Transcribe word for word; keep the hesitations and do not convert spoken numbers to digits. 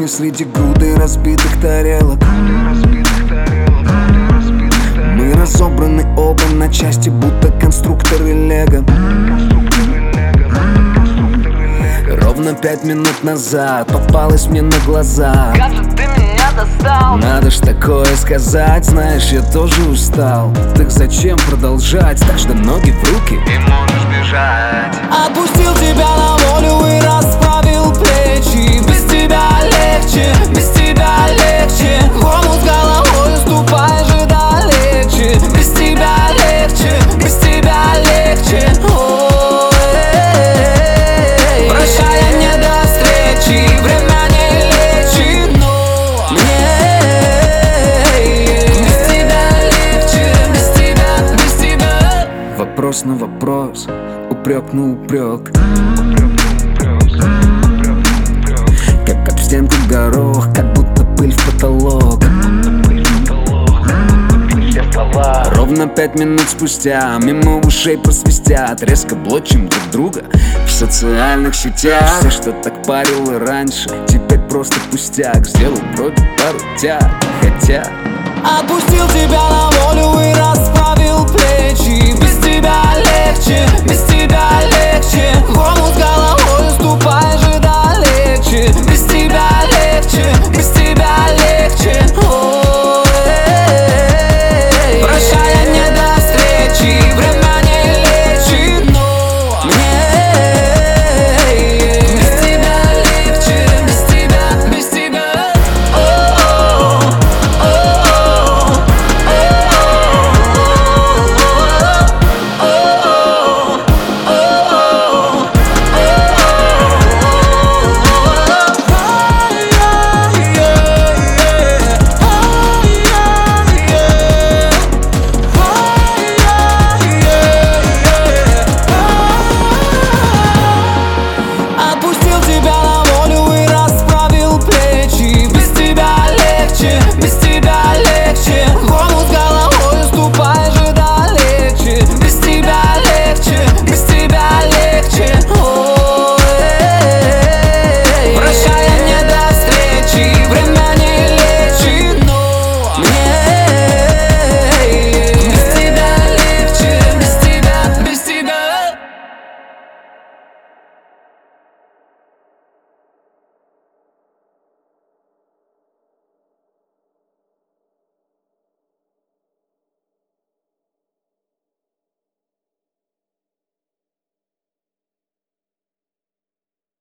среди груды разбитых тарелок. Мы разобраны оба на части, будто конструкторы лего. Ровно пять минут назад попалась мне на глаза. Как же ты меня достал? Надо ж такое сказать, знаешь, я тоже устал. Так зачем продолжать? Так что ноги в руки И можешь бежать. Отпустил тебя на волю и расправил плечи. Без тебя легче, без тебя легче. В омут с головой ступай же далече. Без тебя легче, без тебя легче. Ой, прощай, не до встречи. Время не лечит, но мне без тебя легче, без тебя, без тебя. Вопрос на вопрос, упрек на упрек. Как об стенку горох, как будто пыль в потолок. Ровно пять минут спустя мимо ушей просвистят. Резко блочим друг друга в социальных сетях. Все, что так парило раньше, теперь просто пустяк. Сделал вроде пару тяг, хотя отпустил тебя на